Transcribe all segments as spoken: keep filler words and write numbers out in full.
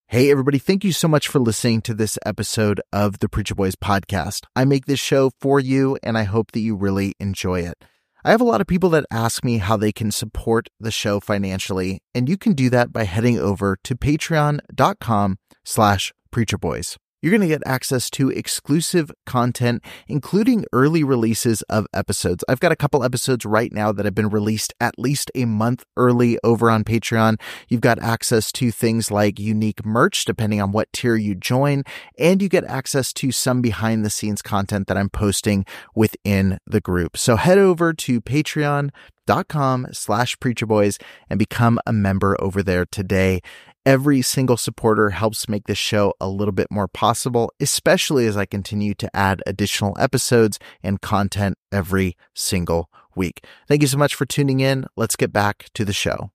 Hey, everybody. Thank you so much for listening to this episode of the Preacher Boys podcast. I make this show for you, and I hope that you really enjoy it. I have a lot of people that ask me how they can support the show financially, and you can do that by heading over to patreon.com slash preacherboys. You're going to get access to exclusive content, including early releases of episodes. I've got a couple episodes right now that have been released at least a month early over on Patreon. You've got access to things like unique merch, depending on what tier you join, and you get access to some behind-the-scenes content that I'm posting within the group. So head over to patreon.com slash preacherboys and become a member over there today. Every single supporter helps make this show a little bit more possible, especially as I continue to add additional episodes and content every single week. Thank you so much for tuning in. Let's get back to the show.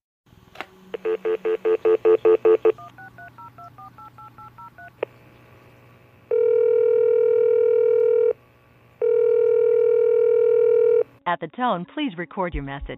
At the tone, please record your message.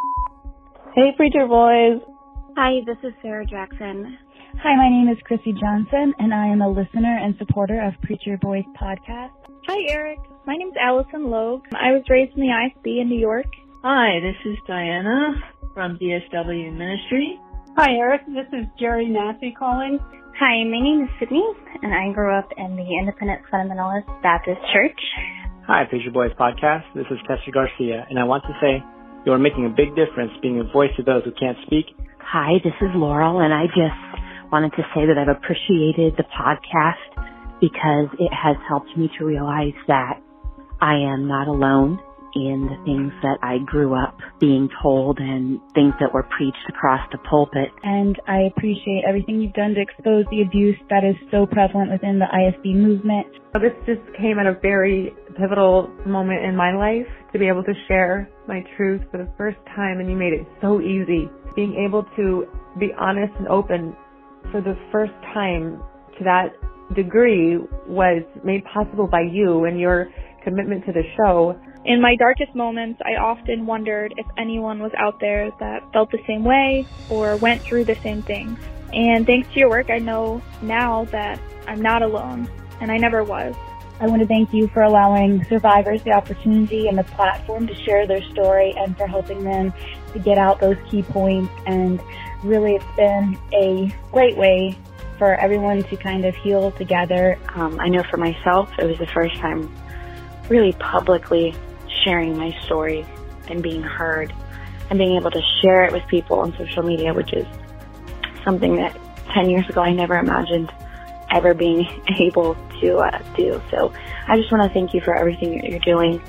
Hey, Preacher Boys. Hi, this is Sarah Jackson. Hi, my name is Chrissy Johnson, and I am a listener and supporter of Preacher Boys podcast. Hi, Eric. My name's Allison Logue. I was raised in the I S B in New York. Hi, this is Diana from D S W Ministry. Hi, Eric. This is Jerry Nassy calling. Hi, my name is Sydney, and I grew up in the Independent Fundamentalist Baptist Church. Hi, Preacher Boys podcast. This is Kester Garcia, and I want to say you are making a big difference being a voice to those who can't speak. Hi, this is Laurel, and I just wanted to say that I've appreciated the podcast because it has helped me to realize that I am not alone in the things that I grew up being told and things that were preached across the pulpit. And I appreciate everything you've done to expose the abuse that is so prevalent within the I S B movement. This just came at a very pivotal moment in my life to be able to share my truth for the first time, and you made it so easy. Being able to be honest and open for the first time to that degree was made possible by you and your commitment to the show. In my darkest moments, I often wondered if anyone was out there that felt the same way or went through the same things. And thanks to your work, I know now that I'm not alone, and I never was. I want to thank you for allowing survivors the opportunity and the platform to share their story and for helping them to get out those key points. And really, it's been a great way for everyone to kind of heal together. Um, I know for myself, it was the first time really publicly sharing my story and being heard and being able to share it with people on social media, which is something that ten years ago I never imagined ever being able to uh, do. So I just want to thank you for everything that you're doing.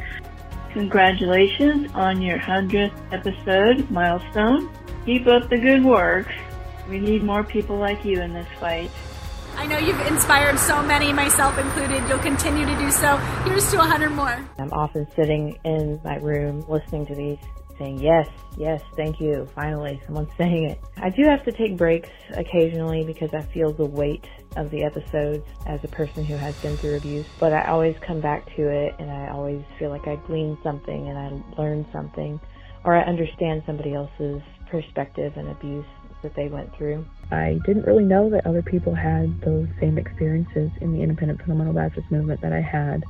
Congratulations on your hundredth episode milestone. Keep up the good work. We need more people like you in this fight. I know you've inspired so many, myself included. You'll continue to do so. Here's to one hundred more. I'm often sitting in my room listening to these, saying, yes, yes, thank you. Finally, someone's saying it. I do have to take breaks occasionally because I feel the weight of the episodes as a person who has been through abuse. But I always come back to it, and I always feel like I glean something and I learn something, or I understand somebody else's perspective and abuse that they went through. I didn't really know that other people had those same experiences in the Independent Fundamental Baptist movement that I had,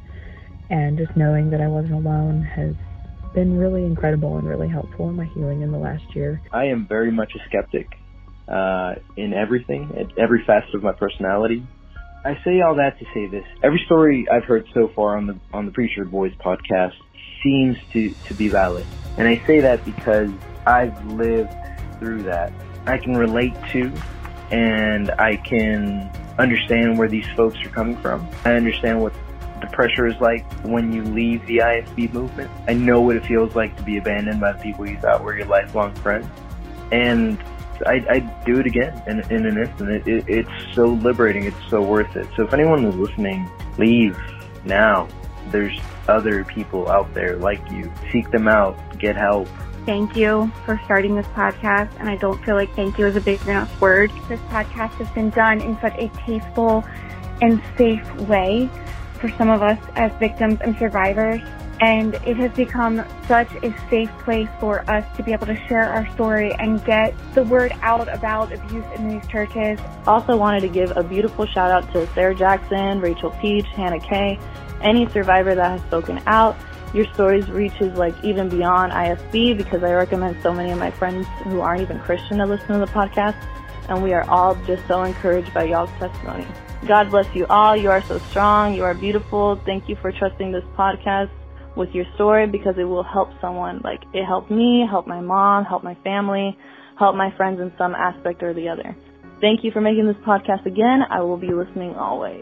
and just knowing that I wasn't alone has been really incredible and really helpful in my healing in the last year. I am very much a skeptic uh, in everything, at every facet of my personality. I say all that to say this. Every story I've heard so far on the on the Preacher Boys podcast seems to, to be valid. And I say that because I've lived through that. I can relate to, and I can understand where these folks are coming from. I understand what the pressure is like when you leave the I S B movement. I know what it feels like to be abandoned by the people you thought were your lifelong friends. And I, I'd do it again in, in an instant. It, it, it's so liberating. It's so worth it. So if anyone is listening, leave now. There's other people out there like you. Seek them out. Get help. Thank you for starting this podcast, and I don't feel like thank you is a big enough word. This podcast has been done in such a tasteful and safe way for some of us as victims and survivors And it has become such a safe place for us to be able to share our story and get the word out about abuse in these churches. Also wanted to give a beautiful shout out to Sarah Jackson, Rachel Peach, Hannah Kay, any survivor that has spoken out. Your stories reaches like even beyond I S B, because I recommend so many of my friends who aren't even Christian to listen to the podcast, and we are all just so encouraged by y'all's testimony. God bless you all. You are so strong. You are beautiful. Thank you for trusting this podcast with your story, because it will help someone. Like, it helped me, help my mom, help my family, help my friends in some aspect or the other. Thank you for making this podcast again. I will be listening always.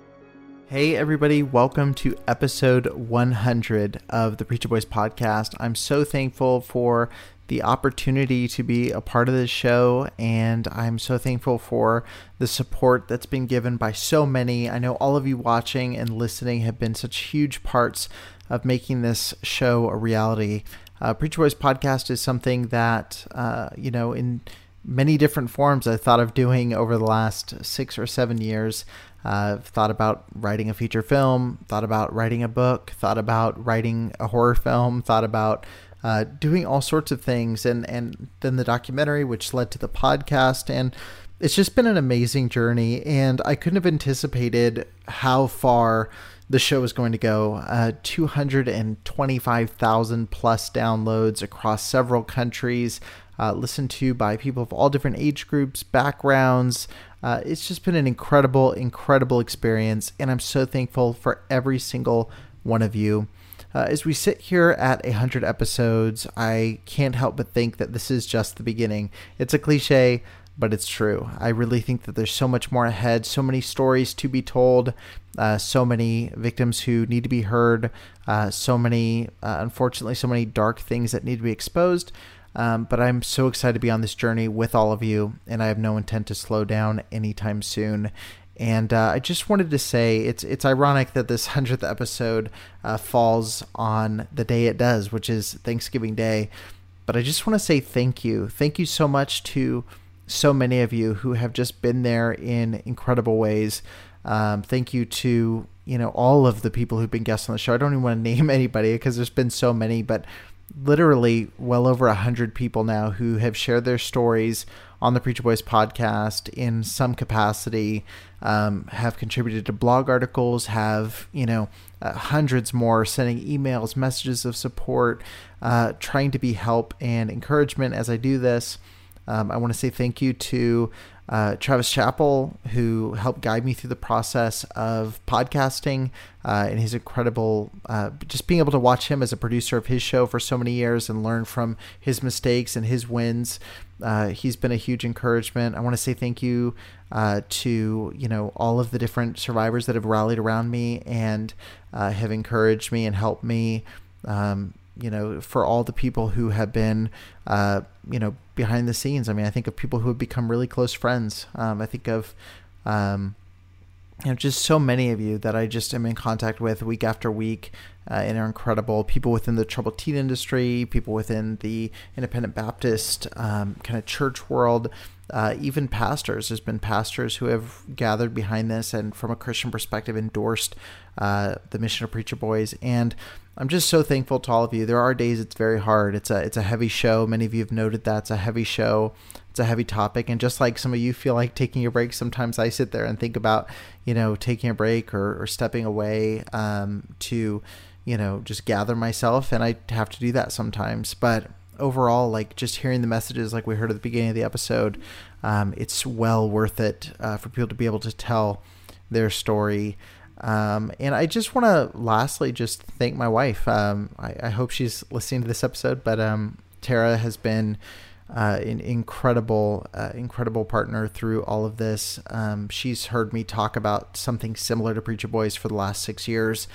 Hey everybody, welcome to episode one hundred of the Preacher Boys podcast. I'm so thankful for the opportunity to be a part of this show, and I'm so thankful for the support that's been given by so many. I know all of you watching and listening have been such huge parts of making this show a reality. Uh, Preacher Boys podcast is something that, uh, you know, in many different forms I thought of doing over the last six or seven years. Uh, I've thought about writing a feature film, thought about writing a book, thought about writing a horror film, thought about uh, doing all sorts of things, and, and then the documentary, which led to the podcast. And it's just been an amazing journey, and I couldn't have anticipated how far the show is going to go. Uh, two hundred twenty-five thousand plus downloads across several countries, uh, listened to by people of all different age groups, backgrounds. Uh, it's just been an incredible, incredible experience, and I'm so thankful for every single one of you. Uh, as we sit here at one hundred episodes, I can't help but think that this is just the beginning. It's a cliche, but it's true. I really think that there's so much more ahead, so many stories to be told, uh, so many victims who need to be heard, uh, so many, uh, unfortunately, so many dark things that need to be exposed. Um, but I'm so excited to be on this journey with all of you, and I have no intent to slow down anytime soon. And uh, I just wanted to say it's it's ironic that this hundredth episode uh, falls on the day it does, which is Thanksgiving Day. But I just want to say thank you. Thank you so much to so many of you who have just been there in incredible ways. Um, thank you to, you know, all of the people who've been guests on the show. I don't even want to name anybody because there's been so many, but literally well over a hundred people now who have shared their stories on the Preacher Boys podcast in some capacity, um, have contributed to blog articles, have, you know, uh, hundreds more sending emails, messages of support, uh, trying to be help and encouragement as I do this. Um, I want to say thank you to uh, Travis Chappell, who helped guide me through the process of podcasting, uh, and his incredible, uh, just being able to watch him as a producer of his show for so many years and learn from his mistakes and his wins. Uh, he's been a huge encouragement. I want to say thank you uh, to, you know, all of the different survivors that have rallied around me and uh, have encouraged me and helped me. Um, you know, for all the people who have been, uh, you know, behind the scenes. I mean, I think of people who have become really close friends. Um, I think of, um, you know, just so many of you that I just am in contact with week after week, uh, and are incredible. People within the troubled teen industry, people within the independent Baptist um, kind of church world, uh, even pastors. There's been pastors who have gathered behind this and from a Christian perspective endorsed uh, the mission of Preacher Boys. And I'm just so thankful to all of you. There are days it's very hard. It's a it's a heavy show. Many of you have noted that. It's a heavy show. It's a heavy topic. And just like some of you feel like taking a break, sometimes I sit there and think about, you know, taking a break or, or stepping away um, to, you know, just gather myself. And I have to do that sometimes. But overall, like just hearing the messages like we heard at the beginning of the episode, um, it's well worth it uh, for people to be able to tell their story. Um, and I just want to lastly just thank my wife. Um, I, I hope she's listening to this episode, but um, Tara has been uh, an incredible, uh, incredible partner through all of this. Um, she's heard me talk about something similar to Preacher Boys for the last six years.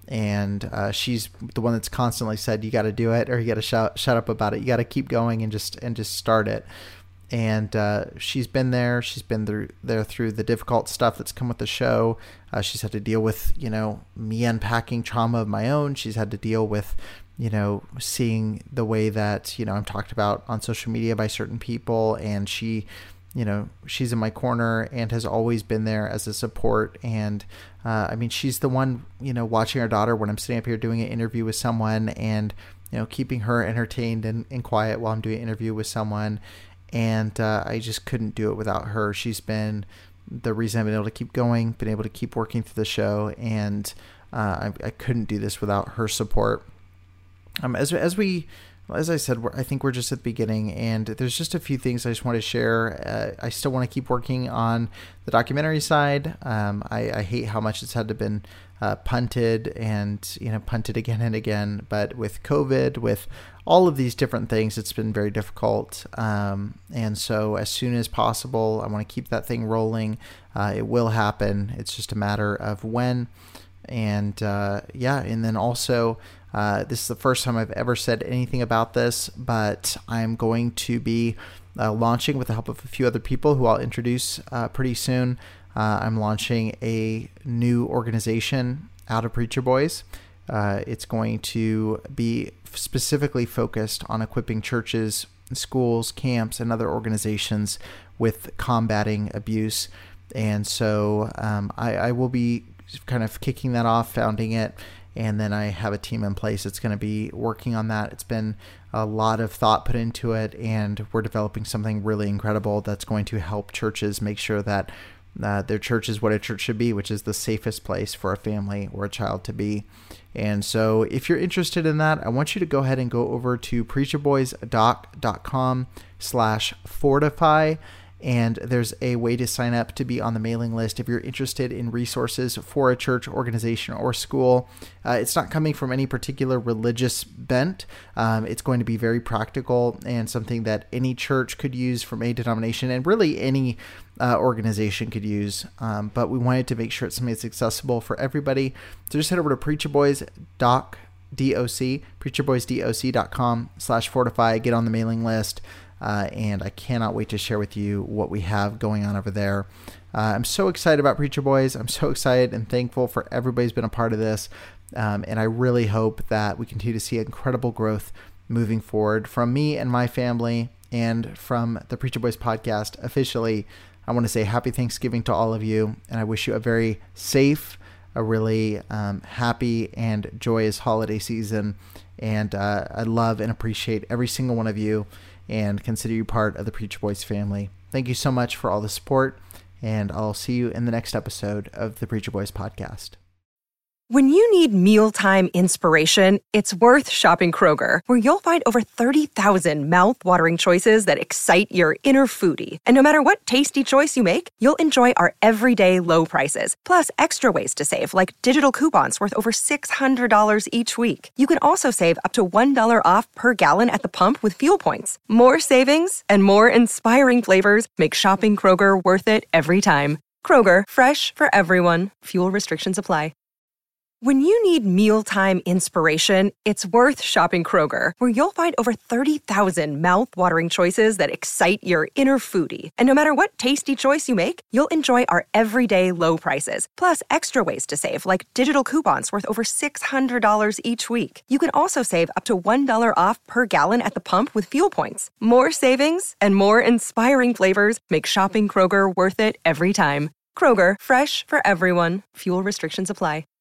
And uh, she's the one that's constantly said, you got to do it, or you got to shut, shut up about it. You got to keep going and just and just start it. And uh, she's been there. She's been through, there through the difficult stuff that's come with the show. Uh, she's had to deal with, you know, me unpacking trauma of my own. She's had to deal with, you know, seeing the way that, you know, I'm talked about on social media by certain people. And she you know, she's in my corner and has always been there as a support. And uh, I mean, she's the one, you know, watching our daughter when I'm sitting up here doing an interview with someone, and, you know, keeping her entertained and, and quiet while I'm doing an interview with someone. And uh, I just couldn't do it without her. She's been the reason I've been able to keep going, been able to keep working through the show. And uh, I, I couldn't do this without her support. Um, as, as we, As I said, we're, I think we're just at the beginning, and there's just a few things I just want to share. Uh, I still want to keep working on the documentary side. Um, I, I hate how much it's had to been uh, punted and, you know, punted again and again. But with COVID, with all of these different things, it's been very difficult. Um, and so as soon as possible, I want to keep that thing rolling. Uh, it will happen. It's just a matter of when. And uh, yeah, and then also, Uh, this is the first time I've ever said anything about this, but I'm going to be uh, launching, with the help of a few other people who I'll introduce uh, pretty soon. Uh, I'm launching a new organization out of Preacher Boys. Uh, it's going to be specifically focused on equipping churches, schools, camps, and other organizations with combating abuse. And so um, I, I will be kind of kicking that off, founding it. And then I have a team in place that's going to be working on that. It's been a lot of thought put into it, and we're developing something really incredible that's going to help churches make sure that uh, their church is what a church should be, which is the safest place for a family or a child to be. And so if you're interested in that, I want you to go ahead and go over to preacherboysdoc.com slash fortify. And there's a way to sign up to be on the mailing list if you're interested in resources for a church, organization, or school. Uh, it's not coming from any particular religious bent. Um, it's going to be very practical and something that any church could use from a denomination, and really any uh, organization could use. Um, but we wanted to make sure it's something that's accessible for everybody. So just head over to preacherboysdoc, D O C, preacherboysdoc.com slash fortify, get on the mailing list. Uh, and I cannot wait to share with you what we have going on over there. Uh, I'm so excited about Preacher Boys. I'm so excited and thankful for everybody's been a part of this. Um, and I really hope that we continue to see incredible growth moving forward from me and my family, and from the Preacher Boys podcast. Officially, I want to say happy Thanksgiving to all of you. And I wish you a very safe, a really um, happy and joyous holiday season. And uh, I love and appreciate every single one of you, and consider you part of the Preacher Boys family. Thank you so much for all the support, and I'll see you in the next episode of the Preacher Boys podcast. When you need mealtime inspiration, it's worth shopping Kroger, where you'll find over thirty thousand mouth-watering choices that excite your inner foodie. And no matter what tasty choice you make, you'll enjoy our everyday low prices, plus extra ways to save, like digital coupons worth over six hundred dollars each week. You can also save up to one dollar off per gallon at the pump with fuel points. More savings and more inspiring flavors make shopping Kroger worth it every time. Kroger, fresh for everyone. Fuel restrictions apply. When you need mealtime inspiration, it's worth shopping Kroger, where you'll find over thirty thousand mouth-watering choices that excite your inner foodie. And no matter what tasty choice you make, you'll enjoy our everyday low prices, plus extra ways to save, like digital coupons worth over six hundred dollars each week. You can also save up to one dollar off per gallon at the pump with fuel points. More savings and more inspiring flavors make shopping Kroger worth it every time. Kroger, fresh for everyone. Fuel restrictions apply.